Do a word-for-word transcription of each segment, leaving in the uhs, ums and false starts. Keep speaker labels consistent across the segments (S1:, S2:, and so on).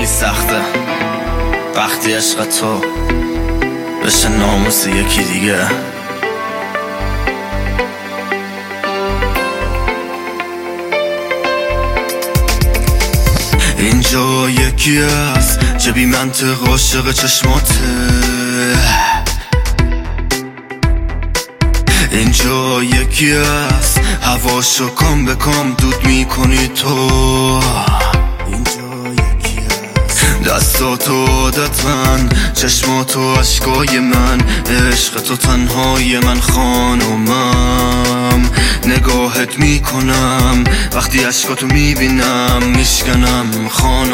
S1: سخته وقتی عشق تو بشه ناموس یکی دیگه. اینجا یکی هست که بی منطق عاشق چشماته، اینجا یکی هست هواشو کام به کام دود میکنی تو، دستاتو عادت من، چشماتو عشقای من، عشق تو تنهای من خانومم. نگاهت میکنم وقتی عشقاتو میبینم میشکنم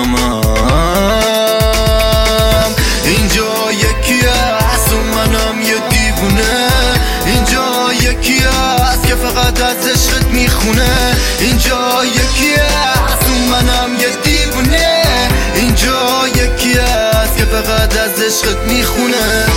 S1: خانومم. اینجا یکی هست و منم یه دیوونه، اینجا یکی هست که فقط از عشقت میخونه، اینجا یکی هست و منم یه دیوونه، اینجا یکی هست که فقط از عشقت میخونه.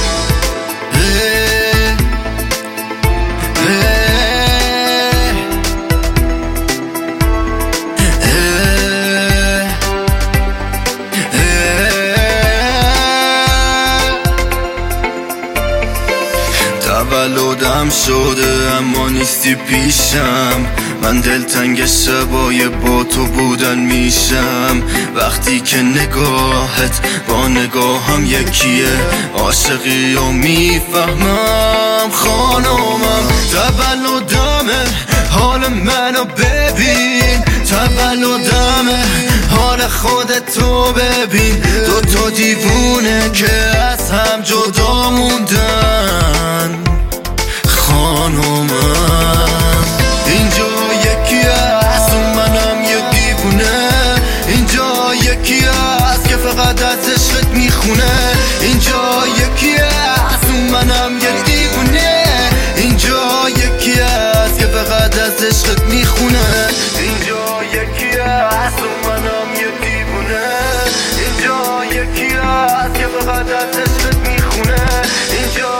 S1: تولدم شده اما نیستی پیشم، من دلتنگ شبای با تو بودن میشم. وقتی که نگاهت با نگاهم یکیه، عاشقی و میفهمم خانومم. تولدمه حال منو ببین، تولدمه حال خودتو ببین، دو تا دیوونه که از هم جدا موندن خانومم. اینجا یکی هست و منم یه دیوونه، اینجا یکی هست که فقط از عشقت میخونه، اینجا یکی هست و منم یه دیوونه، اینجا یکی هست که فقط از عشقت میخونه، اینجا یکی هست و منم یه دیوونه، اینجا یکی هست که فقط از عشقت میخونه، اینجا